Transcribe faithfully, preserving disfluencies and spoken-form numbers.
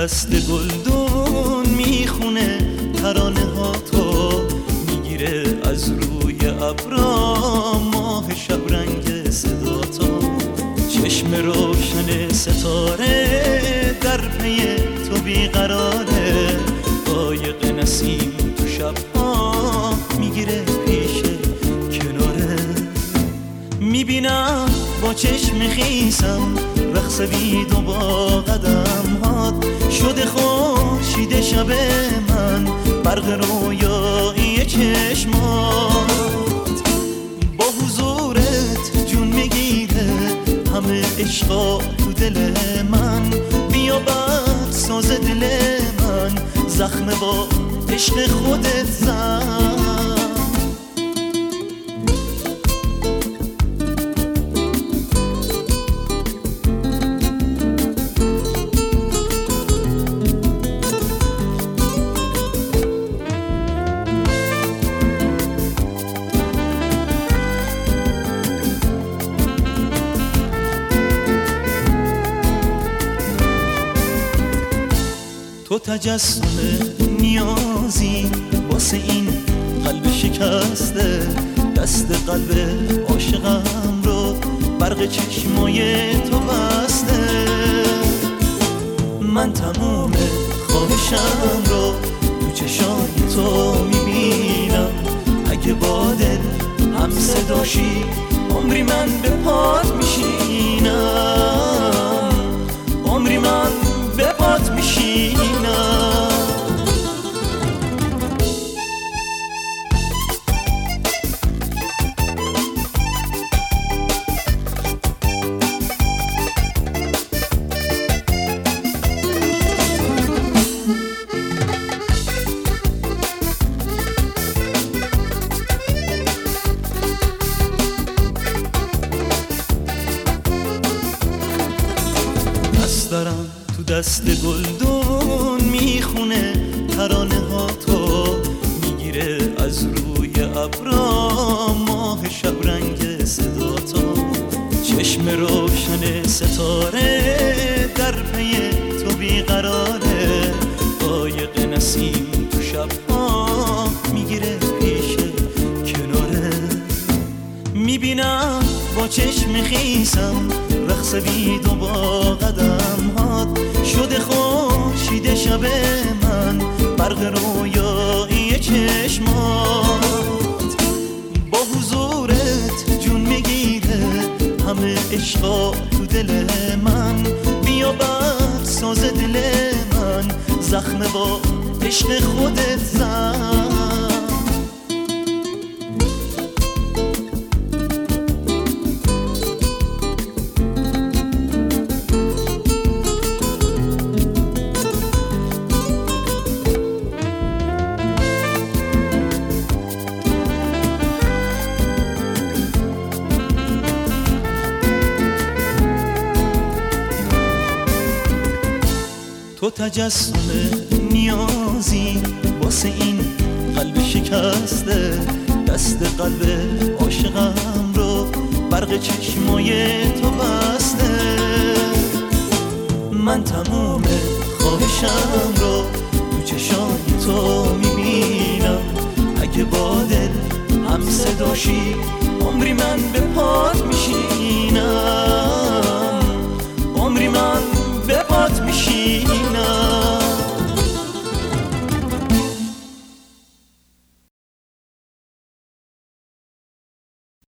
دست گلدون میخونه ترانه ها تو، میگیره از روی ابرا ماه شب رنگ صدا تو. چشم روشن ستاره در پی تو بیقراره، قایق نسیم تو شبها میگیره پیش کناره. میبینم با چشم خیسم رقص بید و با قدم هات، شده خورشید شب من برق رویایی چشمات. با حضورت جون میگیره همه عشقا تو دل من، بیا بر ساز دل من زخم با عشق خودت زن. تو تجسم نیازی واسه این قلب شکسته، دست قلب عاشقم رو برق چشمای تو بسته. من تمام خواهشم رو تو چشای تو میبینم، اگه با دل هم صداشی عمری من به پات میشینم، عمری من به پات میشینم. دارم تو دست گلدون میخونه ترانه ها تو، میگیره از روی ابرا ماه شب رنگ صدا تو. چشم روشن ستاره در پی تو بیقراره، قایق نسیم تو شبها میگیره پیش کناره. میبینم با چشم خیسم رقص بید و با قدم هات، شده خورشید شب من برق رویایی چشمات. با حضورت جون میگیره همه عشقا تو دل من، بیا بر ساز دل من زخم با عشق خودت زن. تو تجسم نیازی واسه این قلب شکسته، دست قلب عاشقم رو برق چشمای تو بسته. من تمام خواهشم رو تو چشای تو میبینم، اگه با دل هم صداشی